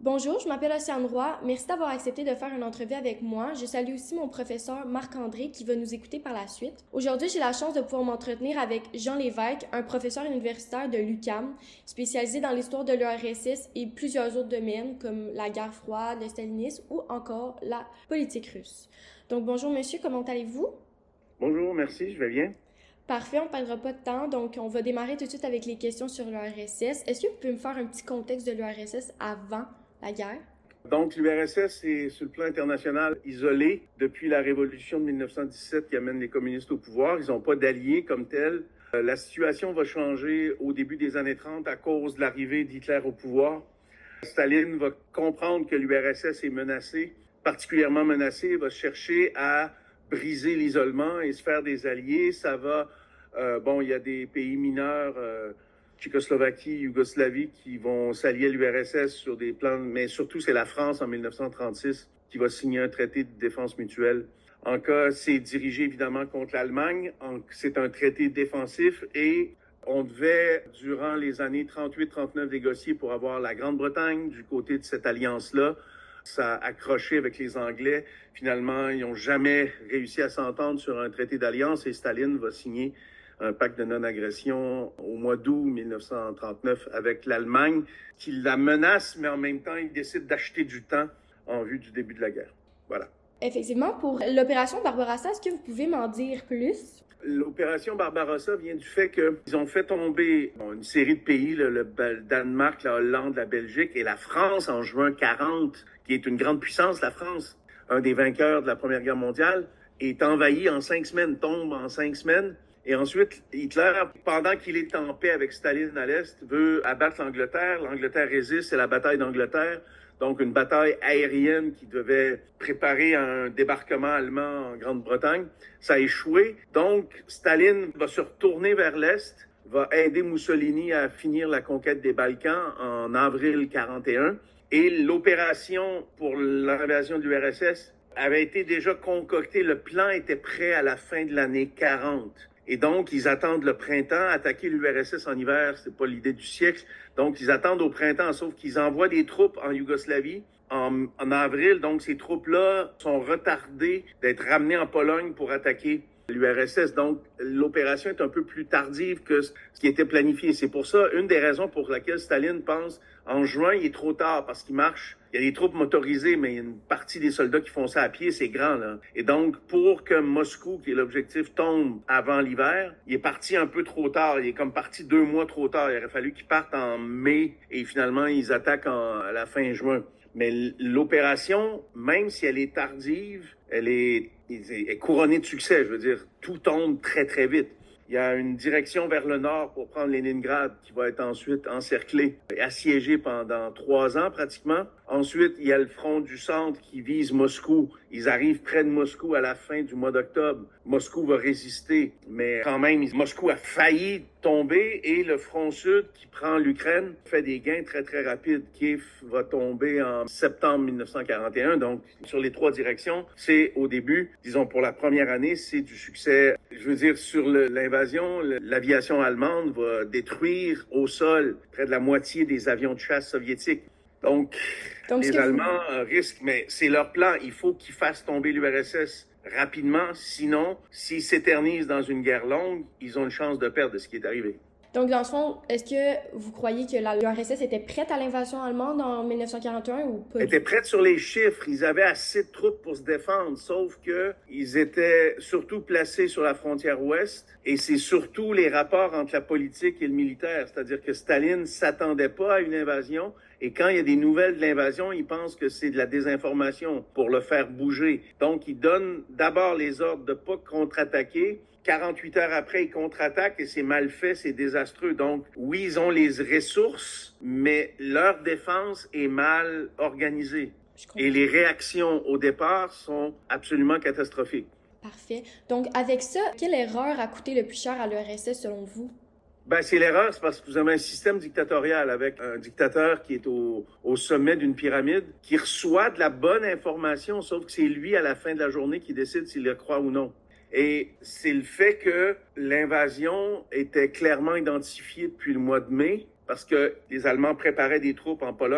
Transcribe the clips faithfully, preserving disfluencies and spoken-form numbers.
Bonjour, je m'appelle Océane Roy. Merci d'avoir accepté de faire une entrevue avec moi. Je salue aussi mon professeur Marc-André qui va nous écouter par la suite. Aujourd'hui, j'ai la chance de pouvoir m'entretenir avec Jean Lévesque, un professeur universitaire de l'U Q A M, spécialisé dans l'histoire de l'U R S S et plusieurs autres domaines comme la guerre froide, le stalinisme ou encore la politique russe. Donc bonjour monsieur, comment allez-vous? Bonjour, merci, je vais bien. Parfait, on ne perdra pas de temps, donc on va démarrer tout de suite avec les questions sur l'U R S S. Est-ce que vous pouvez me faire un petit contexte de l'U R S S avant la guerre? Donc, l'U R S S est, sur le plan international, isolé depuis la révolution de mille neuf cent dix-sept qui amène les communistes au pouvoir. Ils n'ont pas d'alliés comme tels. Euh, la situation va changer au début des années trente à cause de l'arrivée d'Hitler au pouvoir. Staline va comprendre que l'U R S S est menacé, particulièrement menacé. Il va chercher à briser l'isolement et se faire des alliés. Ça va... Euh, bon, il y a des pays mineurs... Euh, Tchécoslovaquie, Yougoslavie, qui vont s'allier à l'U R S S sur des plans, mais surtout c'est la France en mille neuf cent trente-six qui va signer un traité de défense mutuelle. En cas, c'est dirigé évidemment contre l'Allemagne. C'est un traité défensif et on devait, durant les années trente-huit trente-neuf, négocier pour avoir la Grande-Bretagne du côté de cette alliance-là. Ça a accroché avec les Anglais. Finalement, ils n'ont jamais réussi à s'entendre sur un traité d'alliance et Staline va signer un pacte de non-agression au mois d'août mille neuf cent trente-neuf avec l'Allemagne, qui la menace, mais en même temps, il décide d'acheter du temps en vue du début de la guerre. Voilà. Effectivement, pour l'opération Barbarossa, est-ce que vous pouvez m'en dire plus? L'opération Barbarossa vient du fait qu'ils ont fait tomber bon, une série de pays, le, le Danemark, la Hollande, la Belgique et la France en juin quarante, qui est une grande puissance, la France, un des vainqueurs de la Première Guerre mondiale, est envahi en cinq semaines, tombe en cinq semaines. Et ensuite, Hitler, pendant qu'il est en paix avec Staline à l'Est, veut abattre l'Angleterre. L'Angleterre résiste, c'est la bataille d'Angleterre. Donc, une bataille aérienne qui devait préparer un débarquement allemand en Grande-Bretagne. Ça a échoué. Donc, Staline va se retourner vers l'Est, va aider Mussolini à finir la conquête des Balkans en avril quarante et un. Et l'opération pour l'invasion de l'U R S S avait été déjà concoctée. Le plan était prêt à la fin de l'année quarante. Et donc, ils attendent le printemps. Attaquer l'U R S S en hiver, c'est pas l'idée du siècle. Donc, ils attendent au printemps, sauf qu'ils envoient des troupes en Yougoslavie en, en avril. Donc, ces troupes-là sont retardées d'être ramenées en Pologne pour attaquer l'U R S S. Donc, l'opération est un peu plus tardive que ce qui était planifié. C'est pour ça, une des raisons pour laquelle Staline pense en juin, il est trop tard parce qu'il marche. Il y a des troupes motorisées, mais il y a une partie des soldats qui font ça à pied, c'est grand, là. Et donc, pour que Moscou, qui est l'objectif, tombe avant l'hiver, il est parti un peu trop tard. Il est comme parti deux mois trop tard. Il aurait fallu qu'il parte en mai et finalement, ils attaquent en, à la fin juin. Mais l'opération, même si elle est tardive, elle est, elle est couronnée de succès. Je veux dire, tout tombe très, très vite. Il y a une direction vers le nord pour prendre Leningrad qui va être ensuite encerclée et assiégée pendant trois ans pratiquement. Ensuite, il y a le front du centre qui vise Moscou. Ils arrivent près de Moscou à la fin du mois d'octobre. Moscou va résister, mais quand même, Moscou a failli tomber et le front sud qui prend l'Ukraine fait des gains très, très rapides. Kiev va tomber en septembre mille neuf cent quarante et un. Donc, sur les trois directions, c'est au début, disons pour la première année, c'est du succès. Je veux dire, sur le, l'invasion, l'aviation allemande va détruire au sol près de la moitié des avions de chasse soviétiques. Donc, Donc les Allemands vous... risquent, mais c'est leur plan. Il faut qu'ils fassent tomber l'U R S S rapidement. Sinon, s'ils s'éternisent dans une guerre longue, ils ont une chance de perdre de ce qui est arrivé. Donc, dans le fond, est-ce que vous croyez que l'U R S S était prête à l'invasion allemande en mille neuf cent quarante et un ou pas? Elle était prête sur les chiffres. Ils avaient assez de troupes pour se défendre, sauf que ils étaient surtout placés sur la frontière ouest. Et c'est surtout les rapports entre la politique et le militaire. C'est-à-dire que Staline s'attendait pas à une invasion. Et quand il y a des nouvelles de l'invasion, il pense que c'est de la désinformation pour le faire bouger. Donc, il donne d'abord les ordres de pas contre-attaquer. quarante-huit heures après, ils contre-attaquent et c'est mal fait, c'est désastreux. Donc, oui, ils ont les ressources, mais leur défense est mal organisée. Et les réactions au départ sont absolument catastrophiques. Parfait. Donc, avec ça, quelle erreur a coûté le plus cher à l'U R S S selon vous? Ben, c'est l'erreur, c'est parce que vous avez un système dictatorial avec un dictateur qui est au, au sommet d'une pyramide, qui reçoit de la bonne information, sauf que c'est lui, à la fin de la journée, qui décide s'il le croit ou non. Et c'est le fait que l'invasion était clairement identifiée depuis le mois de mai, parce que les Allemands préparaient des troupes en Pologne.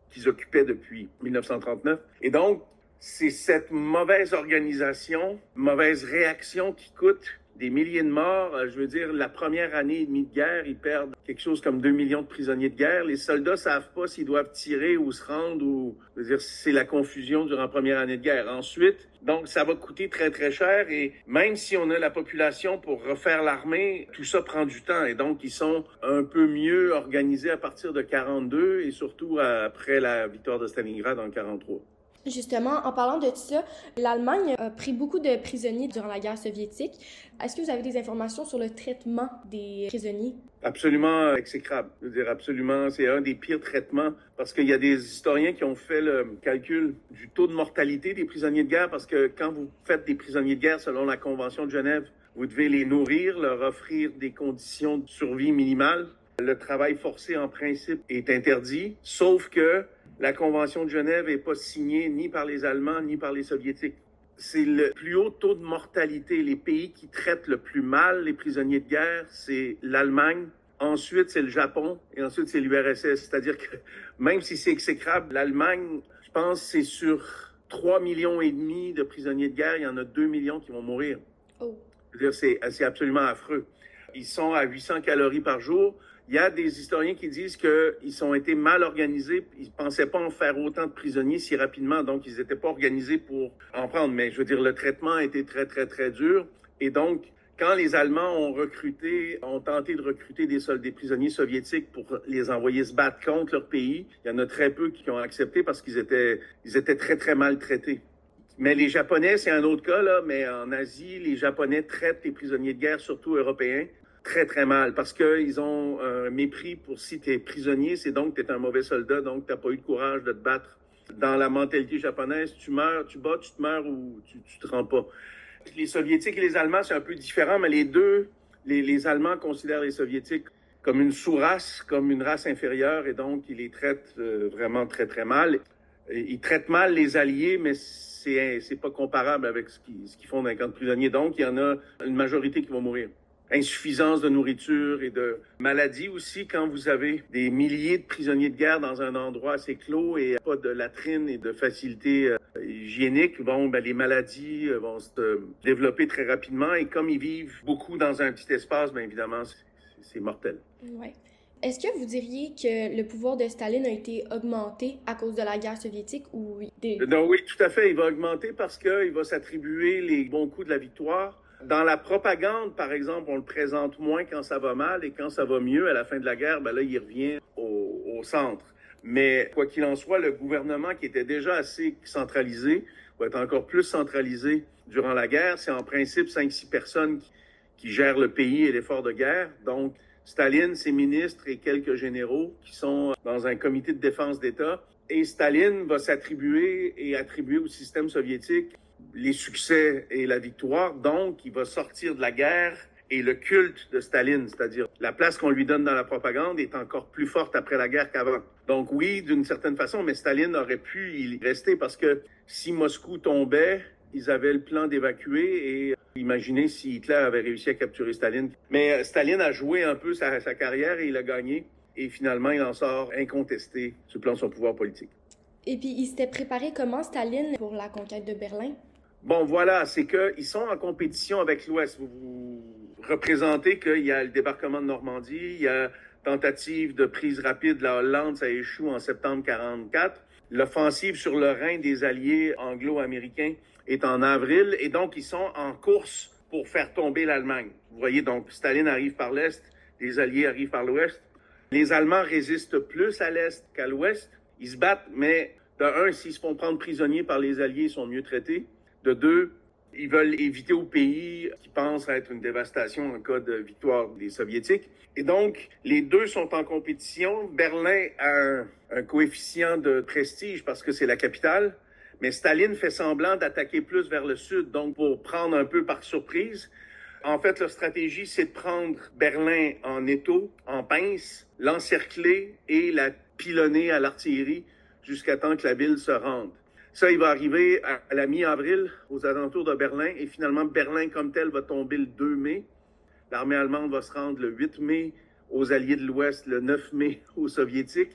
qu'ils occupaient depuis mille neuf cent trente-neuf. Et donc, c'est cette mauvaise organisation, mauvaise réaction qui coûte des milliers de morts. Je veux dire, la première année et demie de guerre, ils perdent quelque chose comme deux millions de prisonniers de guerre. Les soldats savent pas s'ils doivent tirer ou se rendre ou, je veux dire, c'est la confusion durant la première année de guerre. Ensuite, donc, ça va coûter très, très cher et même si on a la population pour refaire l'armée, tout ça prend du temps et donc, ils sont un peu mieux organisés à partir de quarante-deux et surtout après la victoire de Stalingrad en quarante-trois. Justement, en parlant de tout ça, l'Allemagne a pris beaucoup de prisonniers durant la guerre soviétique. Est-ce que vous avez des informations sur le traitement des prisonniers? Absolument exécrable. Je veux dire, absolument, c'est un des pires traitements parce qu'il y a des historiens qui ont fait le calcul du taux de mortalité des prisonniers de guerre parce que quand vous faites des prisonniers de guerre selon la Convention de Genève, vous devez les nourrir, leur offrir des conditions de survie minimales. Le travail forcé, en principe, est interdit, sauf que la Convention de Genève n'est pas signée ni par les Allemands ni par les Soviétiques. C'est le plus haut taux de mortalité. Les pays qui traitent le plus mal les prisonniers de guerre, c'est l'Allemagne, ensuite c'est le Japon et ensuite c'est l'U R S S. C'est-à-dire que même si c'est exécrable, l'Allemagne, je pense, c'est sur trois millions et demi de prisonniers de guerre, il y en a deux millions qui vont mourir. Oh. Je veux dire, c'est, c'est absolument affreux. Ils sont à huit cents calories par jour. Il y a des historiens qui disent qu'ils ont été mal organisés. Ils ne pensaient pas en faire autant de prisonniers si rapidement, donc ils n'étaient pas organisés pour en prendre. Mais je veux dire, le traitement a été très, très, très dur. Et donc, quand les Allemands ont recruté, ont tenté de recruter des soldats, des prisonniers soviétiques pour les envoyer se battre contre leur pays, il y en a très peu qui ont accepté parce qu'ils étaient, ils étaient très, très mal traités. Mais les Japonais, c'est un autre cas, là, mais en Asie, les Japonais traitent les prisonniers de guerre, surtout européens, très, très mal, parce qu'ils ont un mépris pour si tu es prisonnier, c'est donc que tu es un mauvais soldat, donc tu n'as pas eu le courage de te battre. Dans la mentalité japonaise, tu meurs, tu bats, tu te meurs ou tu, tu te rends pas. Les Soviétiques et les Allemands, c'est un peu différent, mais les deux, les, les Allemands considèrent les Soviétiques comme une sous-race, comme une race inférieure, et donc ils les traitent euh, vraiment très, très mal. Ils traitent mal les Alliés, mais c'est, c'est pas comparable avec ce qu'ils, ce qu'ils font dans les camps de prisonniers. Donc, il y en a une majorité qui vont mourir. Insuffisance de nourriture et de maladies aussi quand vous avez des milliers de prisonniers de guerre dans un endroit assez clos et pas de latrines et de facilités euh, hygiéniques. Bon, ben, les maladies euh, vont se développer très rapidement et comme ils vivent beaucoup dans un petit espace, bien évidemment, c'est, c'est mortel. Ouais. Est-ce que vous diriez que le pouvoir de Staline a été augmenté à cause de la guerre soviétique ou des... Non, oui, tout à fait. Il va augmenter parce qu'il va s'attribuer les bons coups de la victoire. Dans la propagande, par exemple, on le présente moins quand ça va mal et quand ça va mieux à la fin de la guerre, ben là, il revient au, au centre. Mais quoi qu'il en soit, le gouvernement qui était déjà assez centralisé va être encore plus centralisé durant la guerre. C'est en principe cinq six personnes qui, qui gèrent le pays et l'effort de guerre. Donc, Staline, ses ministres et quelques généraux qui sont dans un comité de défense d'État. Et Staline va s'attribuer et attribuer au système soviétique les succès et la victoire. Donc, il va sortir de la guerre et le culte de Staline, c'est-à-dire la place qu'on lui donne dans la propagande est encore plus forte après la guerre qu'avant. Donc oui, d'une certaine façon, mais Staline aurait pu y rester parce que si Moscou tombait, ils avaient le plan d'évacuer et imaginez si Hitler avait réussi à capturer Staline. Mais Staline a joué un peu sa, sa carrière et il a gagné. Et finalement, il en sort incontesté sur le plan de son pouvoir politique. Et puis, il s'était préparé comment, Staline, pour la conquête de Berlin? Bon, voilà, c'est qu'ils sont en compétition avec l'Ouest. Vous, vous représentez qu'il y a le débarquement de Normandie, il y a tentative de prise rapide de la Hollande, ça échoue en septembre quarante-quatre. L'offensive sur le Rhin des alliés anglo-américains est en avril, et donc ils sont en course pour faire tomber l'Allemagne. Vous voyez, donc Staline arrive par l'Est, les alliés arrivent par l'Ouest. Les Allemands résistent plus à l'Est qu'à l'Ouest. Ils se battent, mais de un, s'ils se font prendre prisonniers par les alliés, ils sont mieux traités. De deux, ils veulent éviter au pays qui pense être une dévastation en cas de victoire des Soviétiques. Et donc, les deux sont en compétition. Berlin a un, un coefficient de prestige parce que c'est la capitale, mais Staline fait semblant d'attaquer plus vers le sud, donc pour prendre un peu par surprise. En fait, leur stratégie, c'est de prendre Berlin en étau, en pince, l'encercler et la pilonner à l'artillerie jusqu'à temps que la ville se rende. Ça, il va arriver à la mi-avril, aux alentours de Berlin, et finalement, Berlin comme tel va tomber le deux mai. L'armée allemande va se rendre le huit mai aux Alliés de l'Ouest, le neuf mai aux Soviétiques.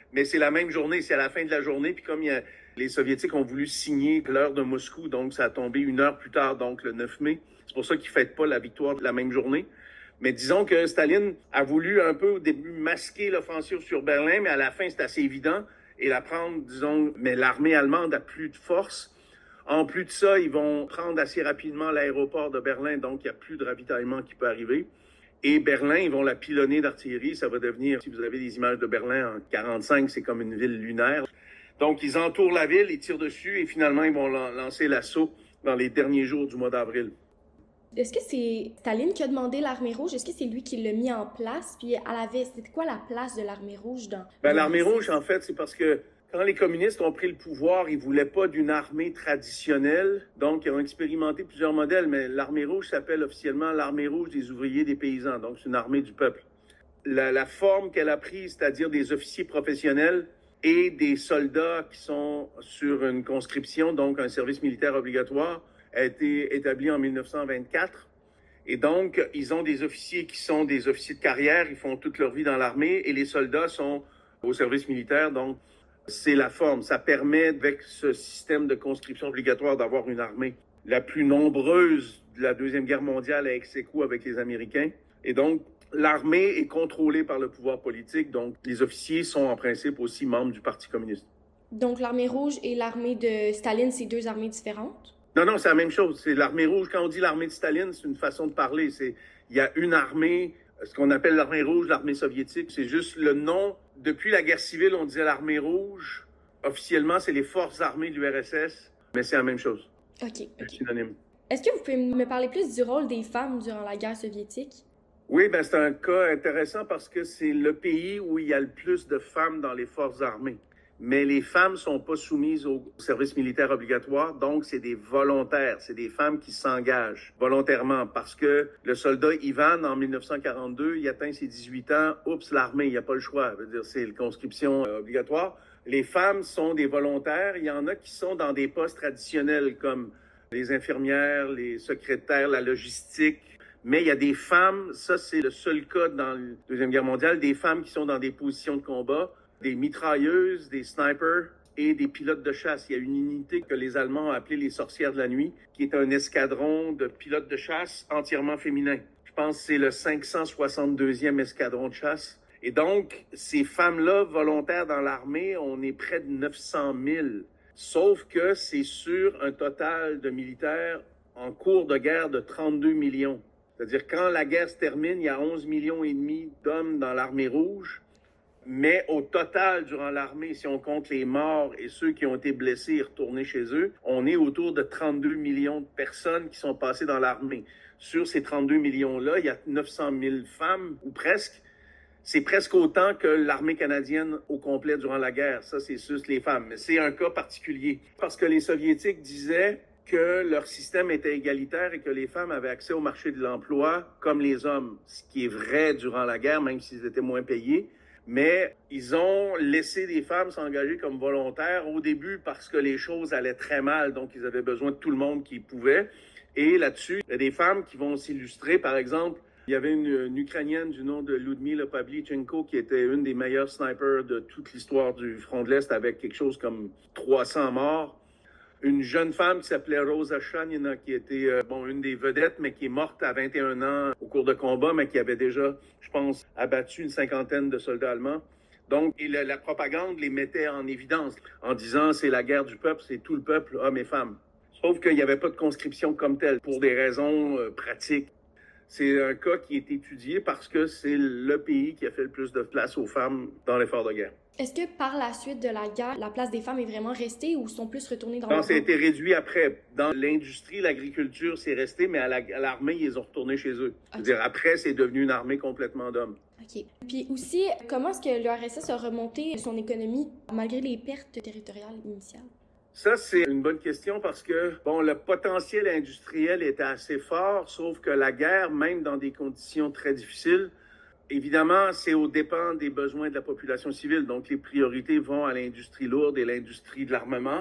mais c'est la même journée, c'est à la fin de la journée. Puis comme il y a, les Soviétiques ont voulu signer l'heure de Moscou, donc ça a tombé une heure plus tard, donc le neuf mai. C'est pour ça qu'ils ne fêtent pas la victoire de la même journée. Mais disons que Staline a voulu un peu au début masquer l'offensive sur Berlin, mais à la fin, c'est assez évident. Et la prendre, disons, mais l'armée allemande a plus de force. En plus de ça, ils vont prendre assez rapidement l'aéroport de Berlin, donc il n'y a plus de ravitaillement qui peut arriver. Et Berlin, ils vont la pilonner d'artillerie. Ça va devenir, si vous avez des images de Berlin en quarante-cinq, c'est comme une ville lunaire. Donc, ils entourent la ville, ils tirent dessus et finalement, ils vont lancer l'assaut dans les derniers jours du mois d'avril. Est-ce que c'est Staline qui a demandé l'armée rouge? Est-ce que c'est lui qui l'a mis en place? Puis, à la veste, c'était quoi la place de l'armée rouge dans... Ben, l'armée rouge, en fait, c'est parce que quand les communistes ont pris le pouvoir, ils ne voulaient pas d'une armée traditionnelle. Donc, ils ont expérimenté plusieurs modèles, mais l'armée rouge s'appelle officiellement l'armée rouge des ouvriers des paysans. Donc, c'est une armée du peuple. La, la forme qu'elle a prise, c'est-à-dire des officiers professionnels et des soldats qui sont sur une conscription, donc un service militaire obligatoire, a été établie en mille neuf cent vingt-quatre. Et donc, ils ont des officiers qui sont des officiers de carrière, ils font toute leur vie dans l'armée, et les soldats sont au service militaire. Donc, c'est la forme. Ça permet, avec ce système de conscription obligatoire, d'avoir une armée la plus nombreuse de la Deuxième Guerre mondiale à ex-aequo avec les Américains. Et donc, l'armée est contrôlée par le pouvoir politique. Donc, les officiers sont en principe aussi membres du Parti communiste. Donc, l'armée rouge et l'armée de Staline, c'est deux armées différentes? Non, non, c'est la même chose. C'est l'armée rouge. Quand on dit l'armée de Staline, c'est une façon de parler. C'est, il y a une armée, ce qu'on appelle l'armée rouge, l'armée soviétique. C'est juste le nom. Depuis la guerre civile, on disait l'armée rouge. Officiellement, c'est les forces armées de l'U R S S, mais c'est la même chose. OK. C'est okay. synonyme. Est-ce que vous pouvez me parler plus du rôle des femmes durant la guerre soviétique? Oui, ben c'est un cas intéressant parce que c'est le pays où il y a le plus de femmes dans les forces armées. Mais les femmes sont pas soumises au service militaire obligatoire, donc c'est des volontaires, c'est des femmes qui s'engagent volontairement parce que le soldat Ivan, en mille neuf cent quarante-deux, il atteint ses dix-huit ans, oups, l'armée, il n'y a pas le choix, je veux dire, c'est la conscription euh, obligatoire. Les femmes sont des volontaires, il y en a qui sont dans des postes traditionnels comme les infirmières, les secrétaires, la logistique, mais il y a des femmes, ça c'est le seul cas dans la Deuxième Guerre mondiale, des femmes qui sont dans des positions de combat, des mitrailleuses, des snipers et des pilotes de chasse. Il y a une unité que les Allemands ont appelée les Sorcières de la nuit, qui est un escadron de pilotes de chasse entièrement féminin. Je pense que c'est le cinq cent soixante-deuxième escadron de chasse. Et donc, ces femmes-là, volontaires dans l'armée, on est près de neuf cent mille. Sauf que c'est sur un total de militaires en cours de guerre de trente-deux millions. C'est-à-dire, quand la guerre se termine, il y a onze millions et demi d'hommes dans l'armée rouge. Mais au total, durant l'armée, si on compte les morts et ceux qui ont été blessés et retournés chez eux, on est autour de trente-deux millions de personnes qui sont passées dans l'armée. Sur ces trente-deux millions-là, il y a neuf cent mille femmes, ou presque. C'est presque autant que l'armée canadienne au complet durant la guerre. Ça, c'est juste les femmes. Mais c'est un cas particulier. Parce que les Soviétiques disaient que leur système était égalitaire et que les femmes avaient accès au marché de l'emploi comme les hommes. Ce qui est vrai durant la guerre, même s'ils étaient moins payés. Mais ils ont laissé des femmes s'engager comme volontaires au début parce que les choses allaient très mal, donc ils avaient besoin de tout le monde qui pouvait. Et là-dessus, il y a des femmes qui vont s'illustrer. Par exemple, il y avait une, une Ukrainienne du nom de Ludmila Pavlychenko qui était une des meilleures snipers de toute l'histoire du front de l'Est avec quelque chose comme trois cents morts. Une jeune femme qui s'appelait Rosa Shanina, qui était euh, bon une des vedettes, mais qui est morte à vingt et un ans au cours de combat, mais qui avait déjà, je pense, abattu une cinquantaine de soldats allemands. Donc, et la, la propagande les mettait en évidence en disant c'est la guerre du peuple, c'est tout le peuple, hommes et femmes. Sauf qu'il n'y avait pas de conscription comme telle pour des raisons euh, pratiques. C'est un cas qui est étudié parce que c'est le pays qui a fait le plus de place aux femmes dans l'effort de guerre. Est-ce que par la suite de la guerre, la place des femmes est vraiment restée ou sont plus retournées dans le... Non, le... ça a été réduit après. Dans l'industrie, l'agriculture, c'est resté, mais à l'armée, la, ils ont retourné chez eux. Okay. C'est-à-dire, après, c'est devenu une armée complètement d'hommes. OK. Puis aussi, comment est-ce que l'U R S S a remonté son économie malgré les pertes territoriales initiales? Ça, c'est une bonne question parce que, bon, le potentiel industriel était assez fort, sauf que la guerre, même dans des conditions très difficiles, évidemment, c'est aux dépens des besoins de la population civile. Donc, les priorités vont à l'industrie lourde et l'industrie de l'armement.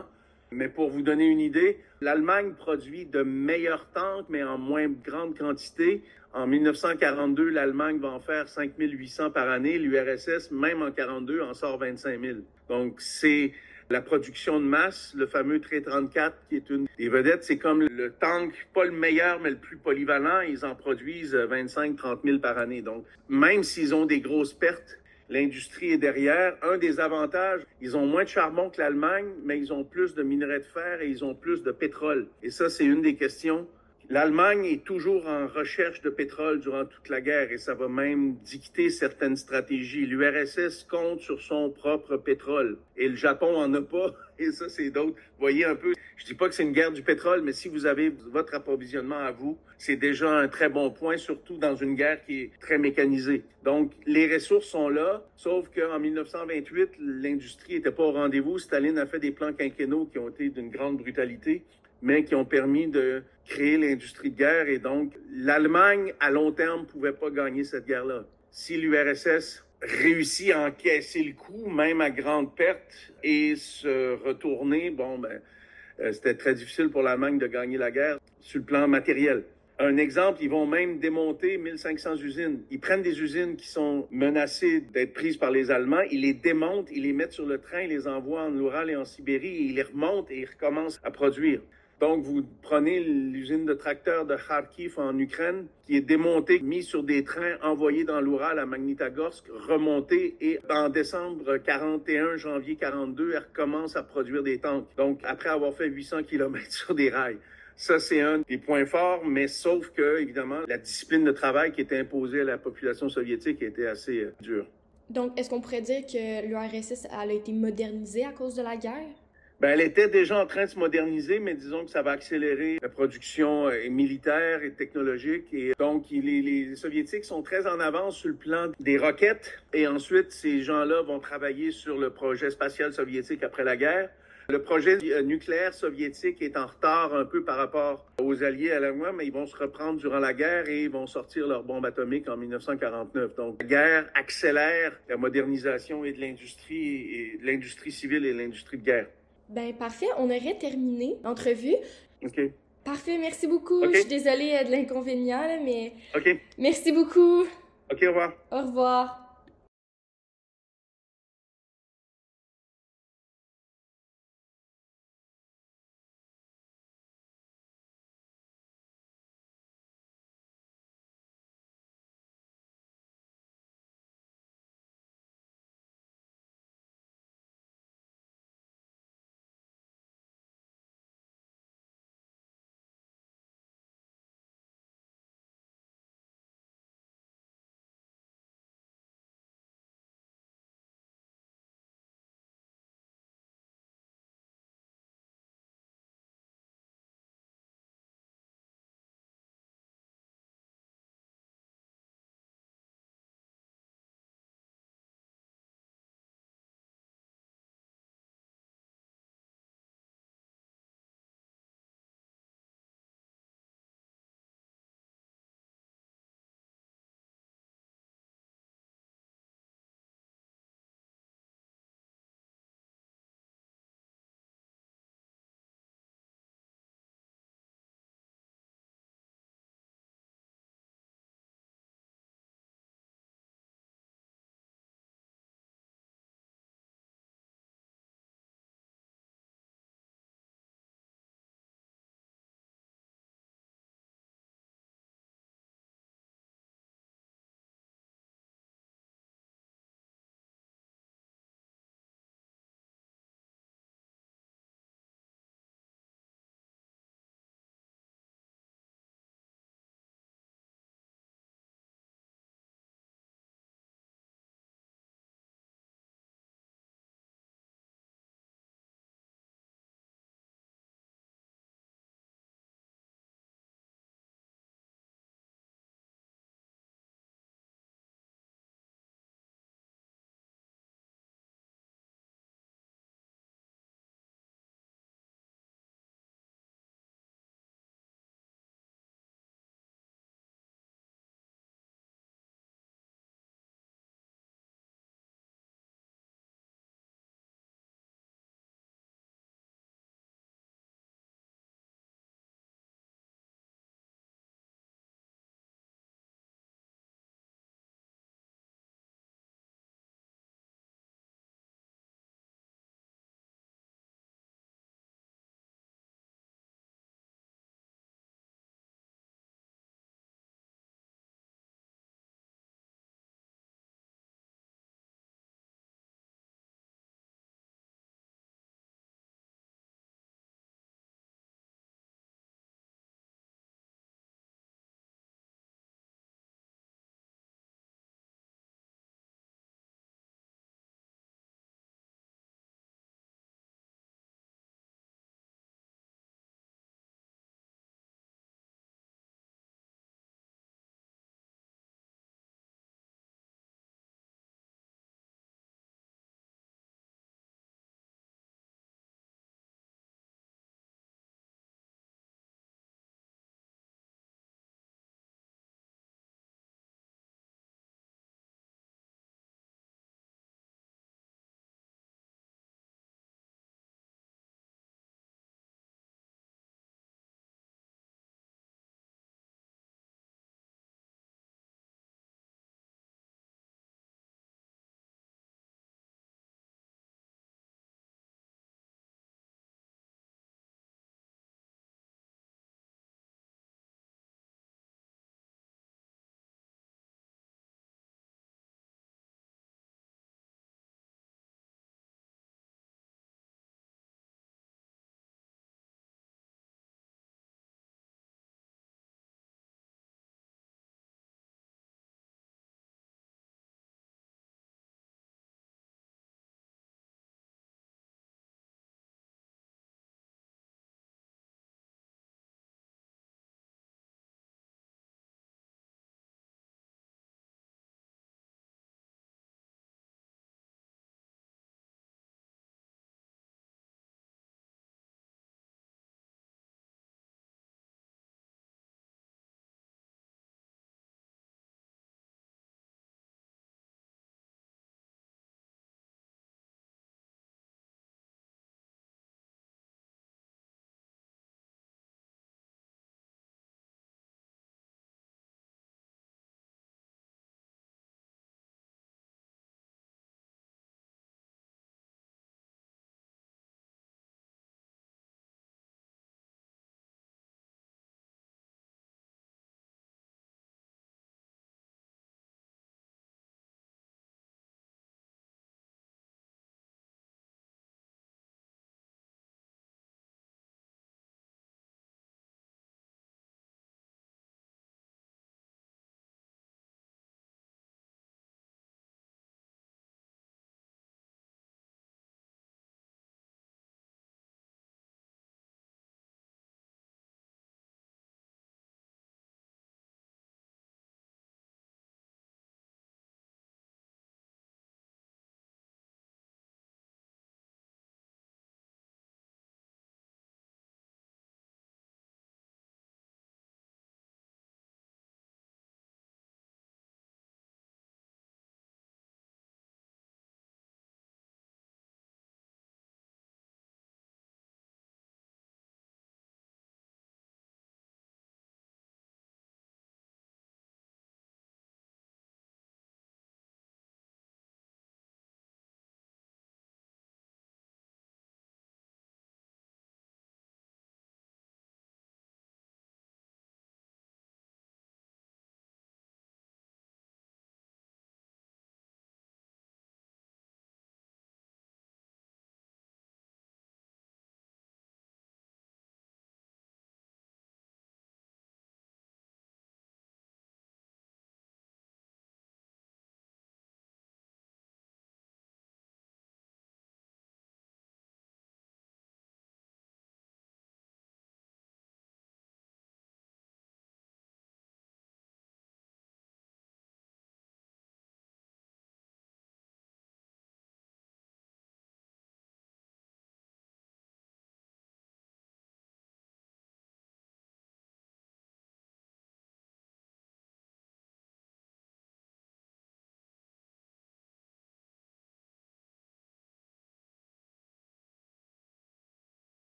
Mais pour vous donner une idée, l'Allemagne produit de meilleurs tanks, mais en moins grande quantité. En mille neuf cent quarante-deux, l'Allemagne va en faire cinq mille huit cents par année. L'U R S S, même en quarante-deux, en sort vingt-cinq mille. Donc, c'est la production de masse, le fameux T trente-quatre, qui est une des vedettes. C'est comme le tank, pas le meilleur, mais le plus polyvalent. Ils en produisent vingt-cinq à trente mille par année. Donc, même s'ils ont des grosses pertes, l'industrie est derrière. Un des avantages, ils ont moins de charbon que l'Allemagne, mais ils ont plus de minerais de fer et ils ont plus de pétrole. Et ça, c'est une des questions. L'Allemagne est toujours en recherche de pétrole durant toute la guerre et ça va même dicter certaines stratégies. L'U R S S compte sur son propre pétrole et le Japon en a pas. Et ça, c'est d'autres. Vous voyez un peu, je dis pas que c'est une guerre du pétrole, mais si vous avez votre approvisionnement à vous, c'est déjà un très bon point, surtout dans une guerre qui est très mécanisée. Donc, les ressources sont là, sauf qu'en mille neuf cent vingt-huit, l'industrie était pas au rendez-vous. Staline a fait des plans quinquennaux qui ont été d'une grande brutalité, mais qui ont permis de créer l'industrie de guerre. Et donc, l'Allemagne, à long terme, pouvait pas gagner cette guerre-là. Si l'U R S S réussit à encaisser le coup, même à grande perte, et se retourner, bon, ben, euh, c'était très difficile pour l'Allemagne de gagner la guerre sur le plan matériel. Un exemple, ils vont même démonter mille cinq cents usines. Ils prennent des usines qui sont menacées d'être prises par les Allemands, ils les démontent, ils les mettent sur le train, ils les envoient en Oural et en Sibérie, et ils les remontent et ils recommencent à produire. Donc, vous prenez l'usine de tracteurs de Kharkiv en Ukraine, qui est démontée, mise sur des trains, envoyés dans l'Oural à Magnitogorsk, remontée, et en décembre quarante et un, janvier quarante-deux, elle recommence à produire des tanks. Donc, après avoir fait huit cents kilomètres sur des rails. Ça, c'est un des points forts, mais sauf que, évidemment, la discipline de travail qui était imposée à la population soviétique était assez euh, dure. Donc, est-ce qu'on pourrait dire que l'U R S S elle a été modernisée à cause de la guerre? Ben, elle était déjà en train de se moderniser, mais disons que ça va accélérer la production euh, militaire et technologique. Et donc, les, les Soviétiques sont très en avance sur le plan des roquettes. Et ensuite, ces gens-là vont travailler sur le projet spatial soviétique après la guerre. Le projet nucléaire soviétique est en retard un peu par rapport aux alliés allemands, mais ils vont se reprendre durant la guerre et ils vont sortir leur bombe atomique en mille neuf cent quarante-neuf. Donc, la guerre accélère la modernisation et de l'industrie, et de l'industrie civile et de l'industrie de guerre. Ben parfait, on aurait terminé l'entrevue. OK. Parfait, merci beaucoup. Okay. Je suis désolée de l'inconvénient, là, mais... OK. Merci beaucoup. OK, au revoir. Au revoir.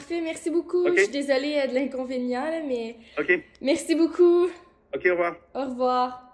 Parfait, merci beaucoup. OK. Je suis désolée euh, de l'inconvénient, là, mais OK. merci beaucoup. OK, au revoir. Au revoir.